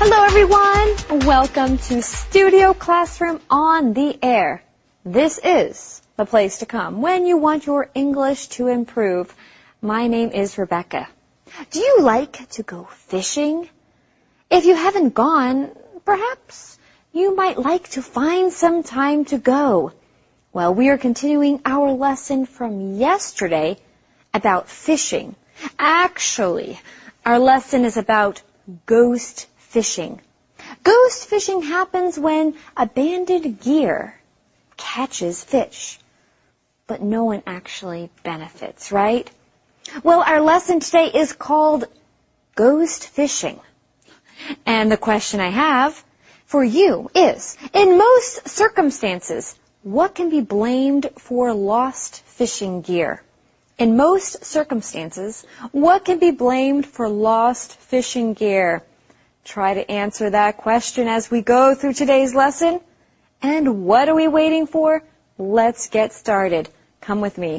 Hello everyone! Welcome to Studio Classroom on the Air. This is the place to come when you want your English to improve. My name is Rebecca. Do you like to go fishing? If you haven't gone, perhaps you might like to find some time to go. Well, we are continuing our lesson from yesterday about fishing. Actually, our lesson is about ghost fishing. Ghost fishing happens when abandoned gear catches fish, but no one actually benefits, right? Well, our lesson today is called ghost fishing. And the question I have for you is, in most circumstances, what can be blamed for lost fishing gear? In most circumstances, what can be blamed for lost fishing gear? Try to answer that question as we go through today's lesson. And what are we waiting for? Let's get started. Come with me.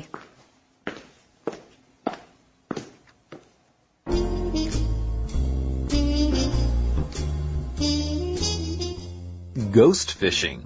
Ghost fishing.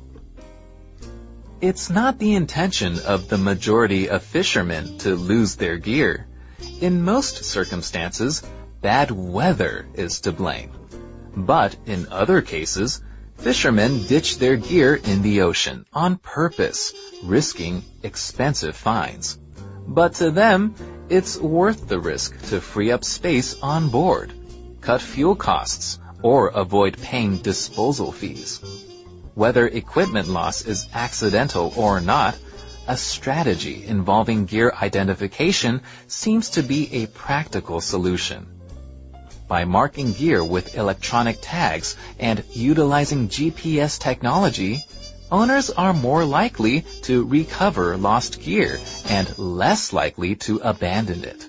It's not the intention of the majority of fishermen to lose their gear. In most circumstances, bad weather is to blame. But in other cases, fishermen ditch their gear in the ocean on purpose, risking expensive fines. But to them, it's worth the risk to free up space on board, cut fuel costs, or avoid paying disposal fees. Whether equipment loss is accidental or not, a strategy involving gear identification seems to be a practical solution. By marking gear with electronic tags and utilizing GPS technology, owners are more likely to recover lost gear and less likely to abandon it.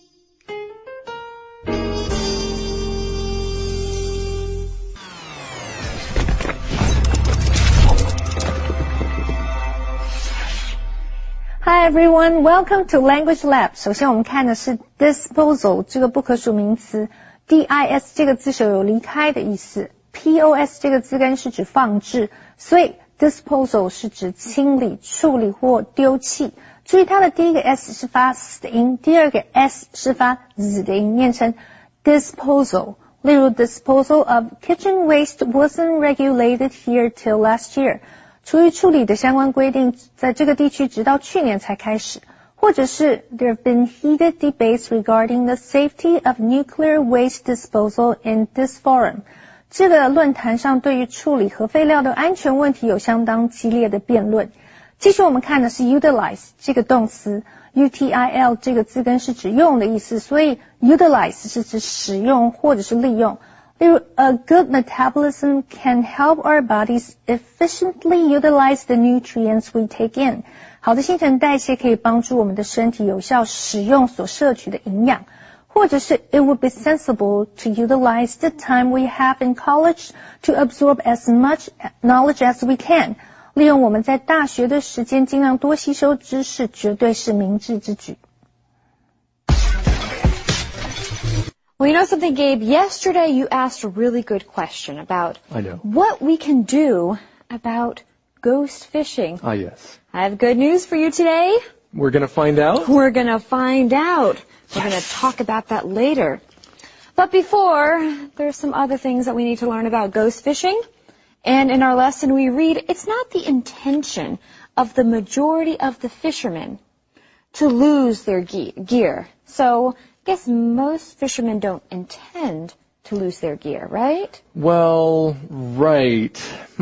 Hi everyone, welcome to Language Lab. 首先我们看的是 disposal 这个不可数名词。dis 这个字首有离开的意思。pos 这个字根是指放置，所以 disposal 是指清理、处理或丢弃。注意它的第一个 s 是发 s 的音，第二个 s 是发 z 的音，念成 disposal。例如 disposal of kitchen waste wasn't regulated here till last year。厨余处理的相关规定在这个地区直到去年才开始，或者是 there have been heated debates regarding the safety of nuclear waste disposal in this forum。这个论坛上对于处理核废料的安全问题有相当激烈的辩论。继续我们看的是 utilize 这个动词 util 这个字根是指用的意思，所以 utilize 是指使用或者是利用。例如 a good metabolism can help our bodies efficiently utilize the nutrients we take in。好的新陈代谢可以帮助我们的身体有效使用所摄取的营养。或者是 it would be sensible to utilize the time we have in college to absorb as much knowledge as we can。利用我们在大学的时间尽量多吸收知识，绝对是明智之举。Well, you know something, Gabe? Yesterday you asked a really good question about what we can do about ghost fishing. Ah, yes. I have good news for you today. We're going to find out? We're going to find out. We're going to talk about that later. But before, there's some other things that we need to learn about ghost fishing. And in our lesson we read, it's not the intention of the majority of the fishermen to lose their gear. So I guess most fishermen don't intend to lose their gear, right? Well, right.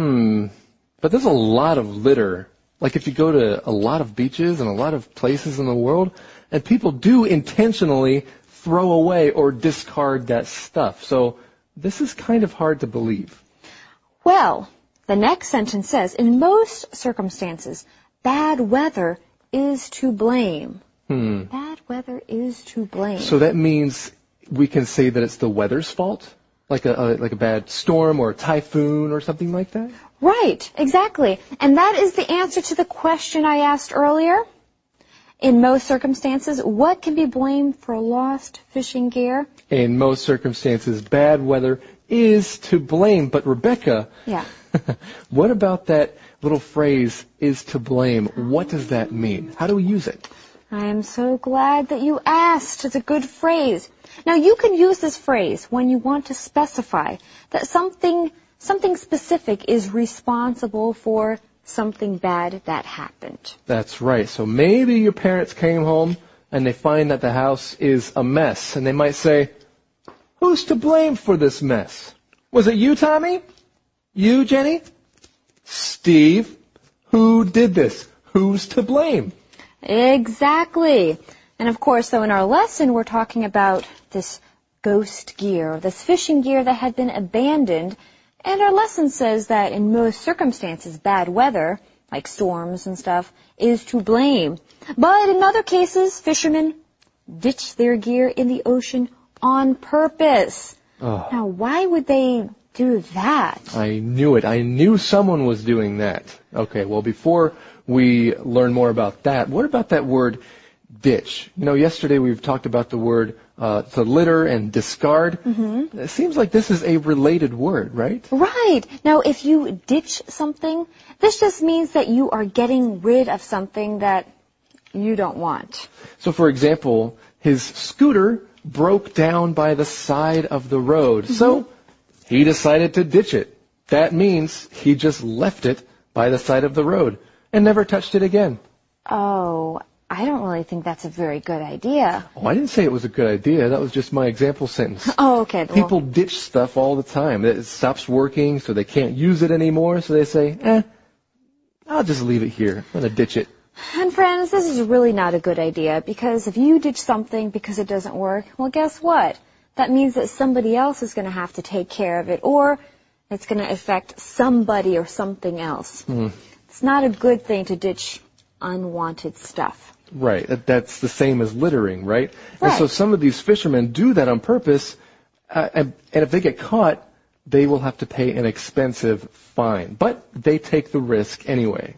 But there's a lot of litter. Like if you go to a lot of beaches and a lot of places in the world, and people do intentionally throw away or discard that stuff. So this is kind of hard to believe. Well, the next sentence says, in most circumstances, bad weather is to blame. Bad weather is to blame. So that means we can say that it's the weather's fault? Like a bad storm or a typhoon or something like that? Right, exactly. And that is the answer to the question I asked earlier. In most circumstances, what can be blamed for lost fishing gear? In most circumstances, bad weather is to blame. But Rebecca, Yeah. what about that little phrase, is to blame? What does that mean? How do we use it? I am so glad that you asked. It's a good phrase. Now, you can use this phrase when you want to specify that something specific is responsible for something bad that happened. That's right. So maybe your parents came home and they find that the house is a mess. And they might say, who's to blame for this mess? Was it you, Tommy? You, Jenny? Steve? Who did this? Who's to blame? Exactly. And of course, though, in our lesson, we're talking about this ghost gear, this fishing gear that had been abandoned. And our lesson says that in most circumstances, bad weather, like storms and stuff, is to blame. But in other cases, fishermen ditch their gear in the ocean on purpose. Oh. Now, why would they do that? I knew it. I knew someone was doing that. Okay, well, before we learn more about that, what about that word ditch? You know, yesterday we've talked about the word to litter and discard. Mm-hmm. It seems like this is a related word, right? Right. Now, if you ditch something, this just means that you are getting rid of something that you don't want. So, for example, his scooter broke down by the side of the road. Mm-hmm. So he decided to ditch it. That means he just left it by the side of the road and never touched it again. Oh, I don't really think that's a very good idea. Oh, I didn't say it was a good idea. That was just my example sentence. Oh, okay. People ditch stuff all the time. It stops working, so they can't use it anymore. So they say, I'll just leave it here. I'm going to ditch it. And friends, this is really not a good idea, because if you ditch something because it doesn't work, well, guess what? That means that somebody else is going to have to take care of it, or it's going to affect somebody or something else. It's not a good thing to ditch unwanted stuff. Right. That's the same as littering, right? Right. And so some of these fishermen do that on purpose, and if they get caught, they will have to pay an expensive fine. But they take the risk anyway.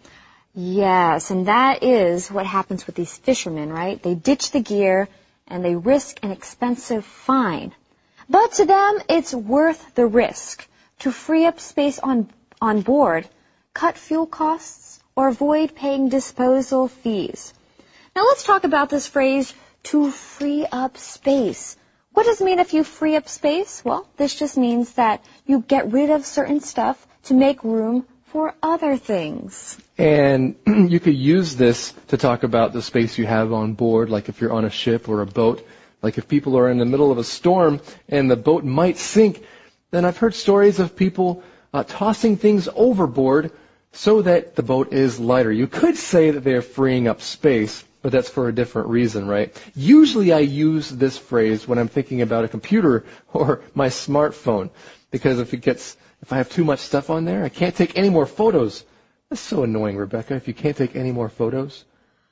Yes, and that is what happens with these fishermen, right? They ditch the gear and they risk an expensive fine. But to them, it's worth the risk to free up space on board, cut fuel costs, or avoid paying disposal fees. Now let's talk about this phrase, to free up space. What does it mean if you free up space? Well, this just means that you get rid of certain stuff to make room for other things. And you could use this to talk about the space you have on board, like if you're on a ship or a boat. Like if people are in the middle of a storm and the boat might sink, then I've heard stories of people tossing things overboard so that the boat is lighter. You could say that they're freeing up space, but that's for a different reason, right? Usually I use this phrase when I'm thinking about a computer or my smartphone, because if I have too much stuff on there, I can't take any more photos. That's so annoying, Rebecca, if you can't take any more photos.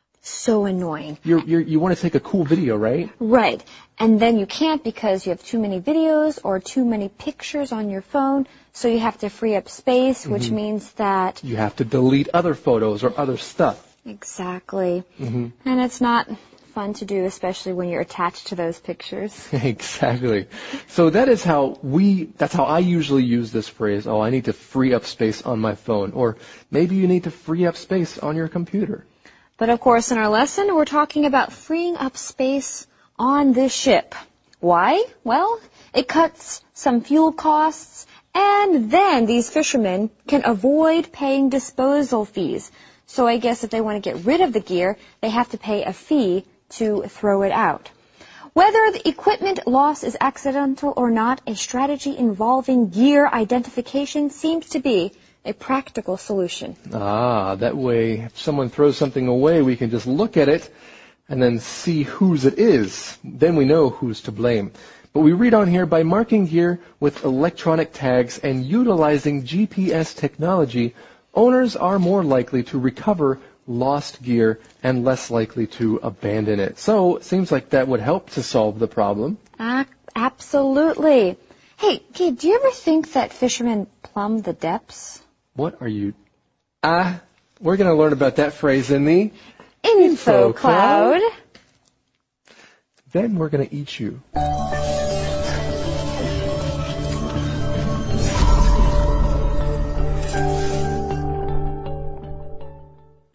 So annoying. You want to take a cool video, right? Right. And then you can't because you have too many videos or too many pictures on your phone, so you have to free up space, which means that you have to delete other photos or other stuff. Exactly. And it's not fun to do, especially when you're attached to those pictures. Exactly. So that's how I usually use this phrase. Oh, I need to free up space on my phone. Or maybe you need to free up space on your computer. But of course, in our lesson, we're talking about freeing up space on this ship. Why? Well, it cuts some fuel costs, and then these fishermen can avoid paying disposal fees. So I guess if they want to get rid of the gear, they have to pay a fee to throw it out. Whether the equipment loss is accidental or not, a strategy involving gear identification seems to be a practical solution. That way, if someone throws something away, we can just look at it and then see whose it is. Then we know who's to blame. But we read on here, by marking gear with electronic tags and utilizing GPS technology, owners are more likely to recover lost gear and less likely to abandon it. So it seems like that would help to solve the problem. Absolutely. Hey, kid, do you ever think that fishermen plumb the depths? What are you? We're going to learn about that phrase in the Info Cloud. Then we're going to eat you.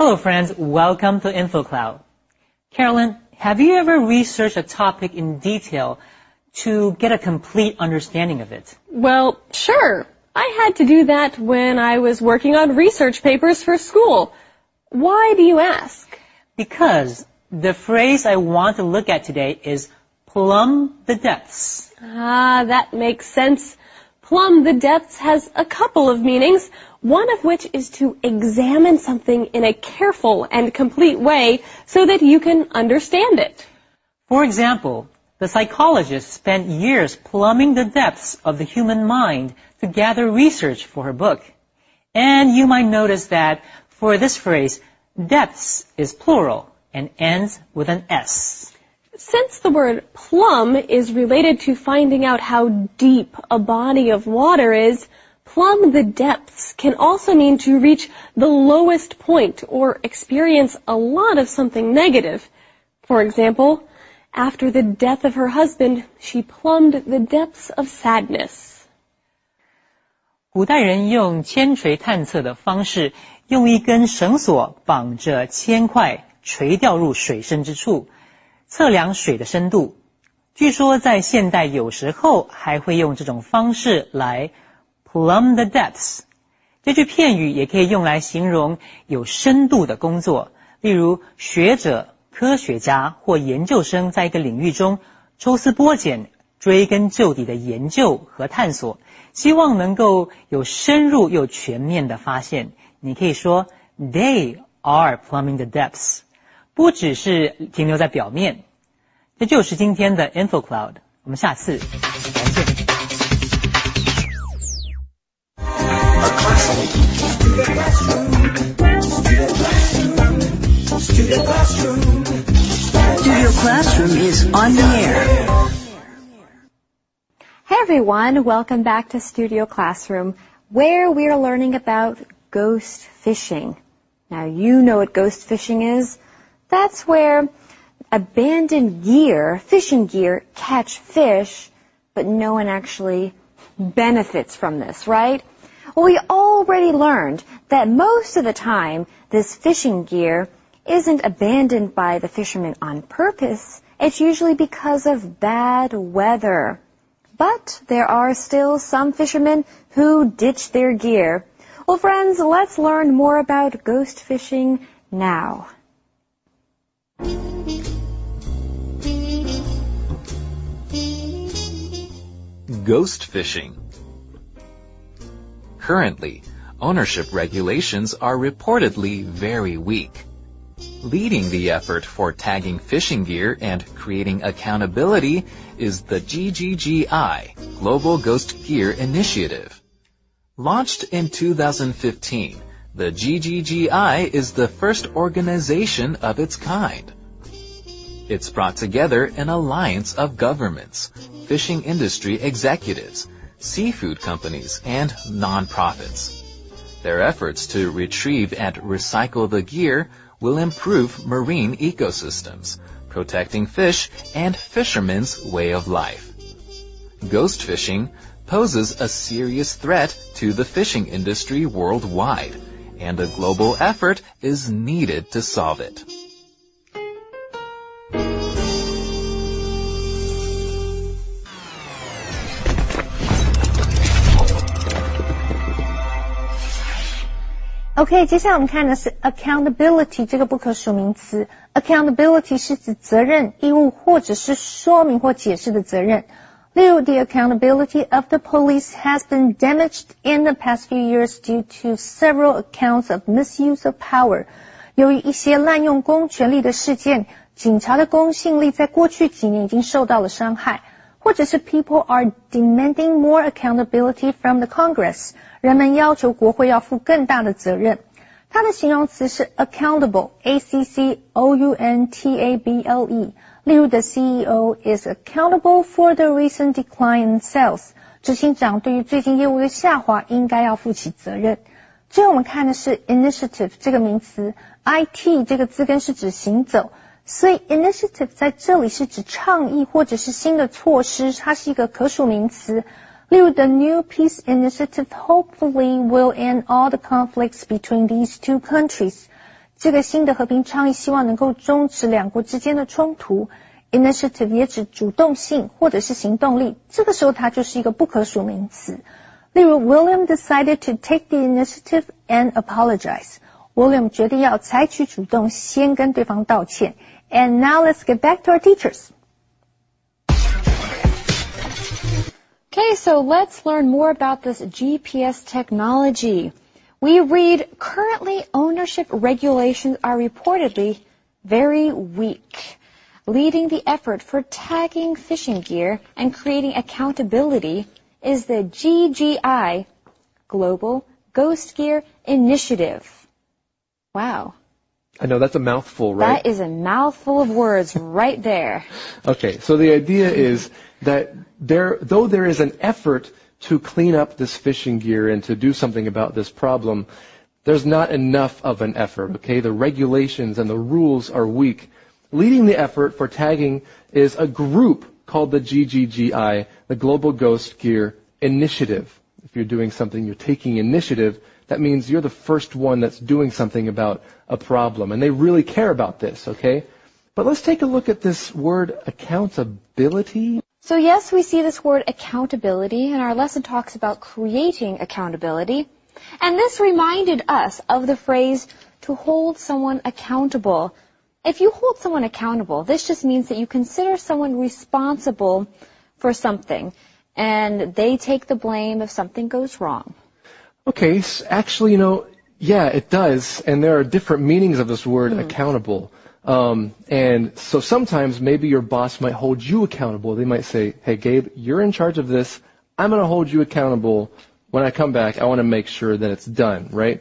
Hello friends, welcome to InfoCloud. Carolyn, have you ever researched a topic in detail to get a complete understanding of it? Well, sure. I had to do that when I was working on research papers for school. Why do you ask? Because the phrase I want to look at today is plumb the depths. Ah, that makes sense. Plumb the depths has a couple of meanings, one of which is to examine something in a careful and complete way so that you can understand it. For example, the psychologist spent years plumbing the depths of the human mind to gather research for her book. And you might notice that for this phrase, depths is plural and ends with an S. Since the word plumb is related to finding out how deep a body of water is, plumb the depths can also mean to reach the lowest point or experience a lot of something negative. For example, after the death of her husband, she plumbed the depths of sadness. 古代人用铅锤探测的方式，用一根绳索绑着铅块垂掉入水深之处，测量水的深度。据说在现代有时候还会用这种方式来 plumb the depths。这句片语也可以用来形容有深度的工作，例如学者、科学家或研究生在一个领域中抽丝剥茧、追根究底的研究和探索，希望能够有深入又全面的发现。你可以说 They are plumbing the depths， 不只是停留在表面。这就是今天的 InfoCloud， 我们下次再见。 Studio Classroom is on the air. Hey everyone, welcome back to Studio Classroom, where we are learning about ghost fishing. Now you know what ghost fishing is. That's where abandoned gear, fishing gear, catch fish, but no one actually benefits from this, right? Well, we already learned that most of the time this fishing gear isn't abandoned by the fishermen on purpose. It's usually because of bad weather. But there are still some fishermen who ditch their gear. Well, friends, let's learn more about ghost fishing now. Ghost fishing. Currently, ownership regulations are reportedly very weak. Leading the effort for tagging fishing gear and creating accountability is the GGGI, Global Ghost Gear Initiative. Launched in 2015, the GGGI is the first organization of its kind. It's brought together an alliance of governments, fishing industry executives, seafood companies, and non-profits. Their efforts to retrieve and recycle the gear will improve marine ecosystems, protecting fish and fishermen's way of life. Ghost fishing poses a serious threat to the fishing industry worldwide, and a global effort is needed to solve it. OK， 接下来我们看的是 accountability 这个不可数名词。accountability 是指责任、义务或者是说明或解释的责任。例如 the accountability of the police has been damaged in the past few years due to several accounts of misuse of power. 由于一些滥用公权力的事件，警察的公信力在过去几年已经受到了伤害。或者是 people are demanding more accountability from the Congress. 人们要求国会要负更大的责任。它的形容词是 accountable, A-C-C-O-U-N-T-A-B-L-E. 例如 the CEO is accountable for the recent decline in sales. 执行长对于最近业务的下滑应该要负起责任。最后我们看的是 initiative 这个名词 ，IT 这个字根是指行走。所以 initiative 在这里是指倡议或者是新的措施，它是一个可数名词。例如 the new peace initiative hopefully will end all the conflicts between these two countries. 这个新的和平倡议希望能够终止两国之间的冲突。Initiative 也指主动性或者是行动力，这个时候它就是一个不可数名词。例如 William decided to take the initiative and apologize. William 决定要采取主动，先跟对方道歉。And now let's get back to our teachers. Okay, so let's learn more about this GPS technology. We read, currently ownership regulations are reportedly very weak. Leading the effort for tagging fishing gear and creating accountability is the GGI, Global Ghost Gear Initiative. Wow. I know, that's a mouthful, right? That is a mouthful of words right there. Okay, so the idea is that though there is an effort to clean up this fishing gear and to do something about this problem, there's not enough of an effort, okay? The regulations and the rules are weak. Leading the effort for tagging is a group called the GGGI, the Global Ghost Gear Initiative. If you're doing something, you're taking initiative, that means you're the first one that's doing something about a problem. And they really care about this, okay? But let's take a look at this word accountability. So yes, we see this word accountability, and our lesson talks about creating accountability. And this reminded us of the phrase to hold someone accountable. If you hold someone accountable, this just means that you consider someone responsible for something, and they take the blame if something goes wrong. Okay, so actually, yeah, it does, and there are different meanings of this word accountable. And so sometimes maybe your boss might hold you accountable. They might say, hey, Gabe, you're in charge of this. I'm going to hold you accountable. When I come back, I want to make sure that it's done, right?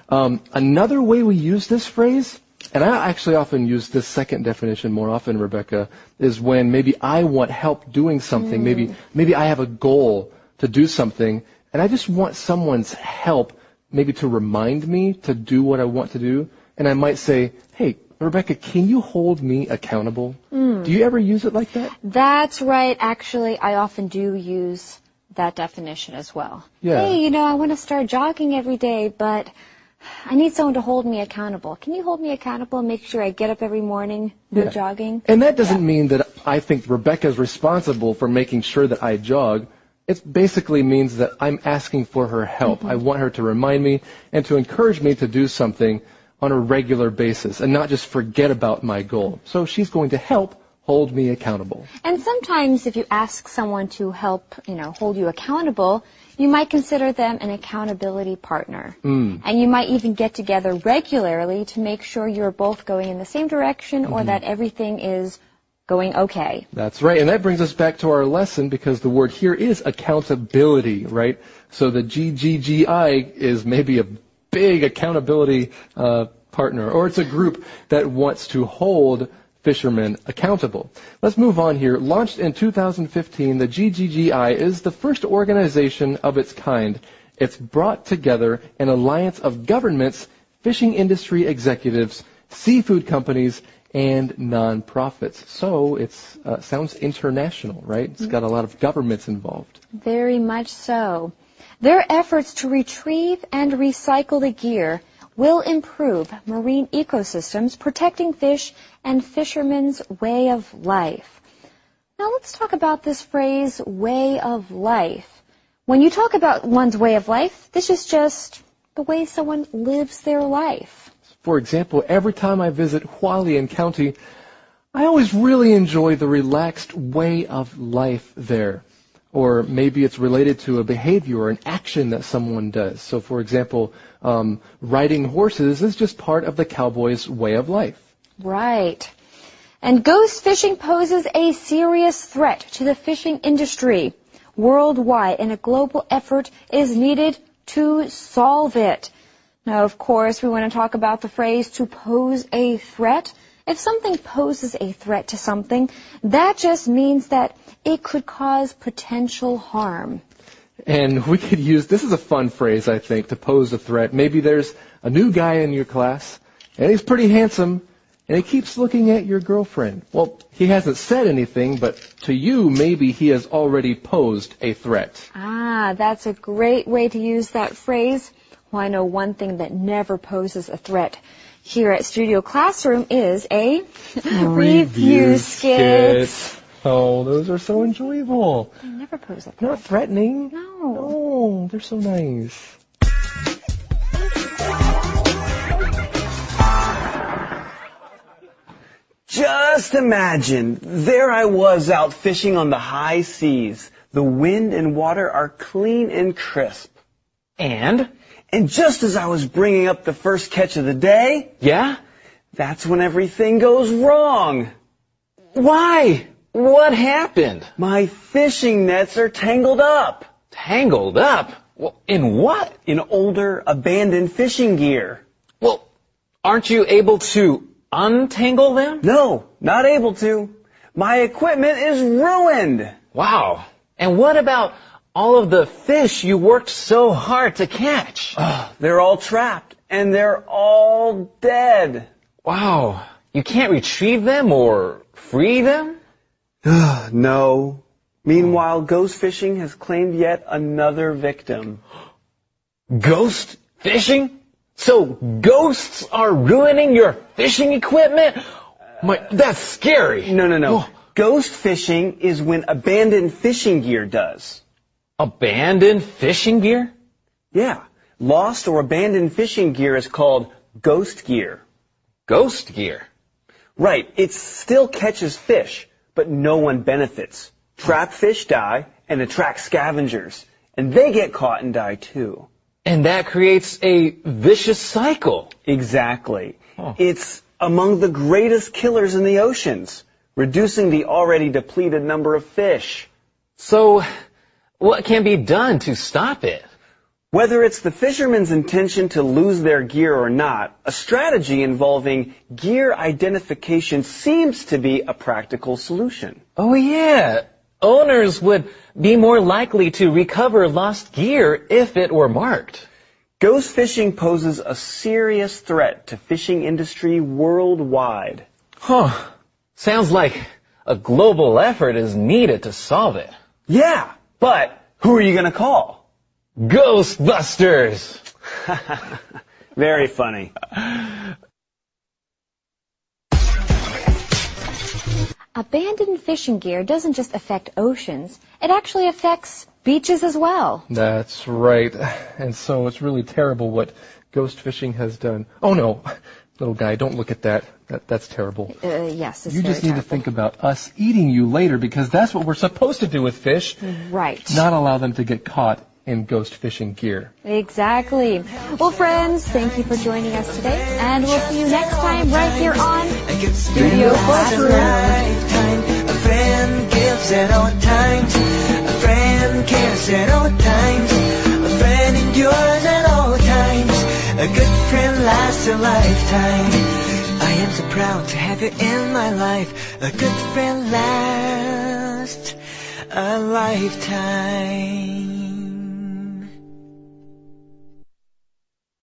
Another way we use this phrase, and I actually often use this second definition more often, Rebecca, is when maybe I want help doing something. Maybe I have a goal to do something, and I just want someone's help maybe to remind me to do what I want to do. And I might say, hey, Rebecca, can you hold me accountable? Do you ever use it like that? That's right. Actually, I often do use that definition as well. Yeah. Hey, I want to start jogging every day, but I need someone to hold me accountable. Can you hold me accountable and make sure I get up every morning, go jogging? And that doesn't mean that I think Rebecca's responsible for making sure that I jog. It basically means that I'm asking for her help. I want her to remind me and to encourage me to do something on a regular basis and not just forget about my goal. So she's going to help hold me accountable. And sometimes if you ask someone to help, hold you accountable, you might consider them an accountability partner. And you might even get together regularly to make sure you're both going in the same direction or that everything is going okay. That's right. And that brings us back to our lesson because the word here is accountability, right? So the GGGI is maybe a big accountability partner, or it's a group that wants to hold fishermen accountable. Let's move on here. Launched in 2015, the GGGI is the first organization of its kind. It's brought together an alliance of governments, fishing industry executives, seafood companies, and non-profits. So it sounds international, right? It's got a lot of governments involved. Very much so. Their efforts to retrieve and recycle the gear will improve marine ecosystems, protecting fish and fishermen's way of life. Now let's talk about this phrase, way of life. When you talk about one's way of life, this is just the way someone lives their life. For example, every time I visit Hualien County, I always really enjoy the relaxed way of life there. Or maybe it's related to a behavior or an action that someone does. So, for example, riding horses is just part of the cowboy's way of life. Right. And ghost fishing poses a serious threat to the fishing industry worldwide, and a global effort is needed to solve it. Now, of course, we want to talk about the phrase to pose a threat. If something poses a threat to something, that just means that it could cause potential harm. And we could use, this is a fun phrase, I think, to pose a threat. Maybe there's a new guy in your class, and he's pretty handsome, and he keeps looking at your girlfriend. Well, he hasn't said anything, but to you, maybe he has already posed a threat. Ah, that's a great way to use that phrase. Well, I know one thing that never poses a threat. here at Studio Classroom is a review skit. Oh, those are so enjoyable. I never pose like Not that. threatening. No. Oh, they're so nice. Just imagine, there I was out fishing on the high seas. The wind and water are clean and crisp. And? And just as I was bringing up the first catch of the day, Yeah? that's when everything goes wrong. Why? What happened? My fishing nets are tangled up Tangled up? Well, in what? in older, abandoned fishing gear. Well, aren't you able to untangle them? No, not able to. My equipment is ruined. Wow. And what about all of the fish you worked so hard to catch? They're all trapped, and they're all dead. Wow. You can't retrieve them or free them? No. Meanwhile, ghost fishing has claimed yet another victim. Ghost fishing? So ghosts are ruining your fishing equipment? That's scary. No. Ghost fishing is when abandoned fishing gear does. Abandoned fishing gear? Yeah. Lost or abandoned fishing gear is called ghost gear. Ghost gear? Right. It still catches fish, but no one benefits. Trapped fish die and attract scavengers, and they get caught and die too. And that creates a vicious cycle. Exactly. Huh. It's among the greatest killers in the oceans, reducing the already depleted number of fish. So, what can be done to stop it? Whether it's the fisherman's intention to lose their gear or not, a strategy involving gear identification seems to be a practical solution. Oh yeah. Owners would be more likely to recover lost gear if it were marked. Ghost fishing poses a serious threat to fishing industry worldwide. Huh. Sounds like a global effort is needed to solve it. Yeah, but who are you going to call? Ghostbusters! Very funny. Abandoned fishing gear doesn't just affect oceans, it actually affects beaches as well. That's right. And so it's really terrible what ghost fishing has done. Oh no, little guy, don't look at that. That's terrible. Yes, it's You very just need to terrible. think about us eating you later, because that's what we're supposed to do with fish. Right. Not allow them to get caught in ghost fishing gear. Exactly. Well, friends, thank you for joining us today, and we'll see you next time right here on Studio Classroom. A friend gives at all times. A friend cares at all times. A friend endures at all times. A good friend lasts a lifetime. I am so proud to have you in my life. A good friend lasts a lifetime.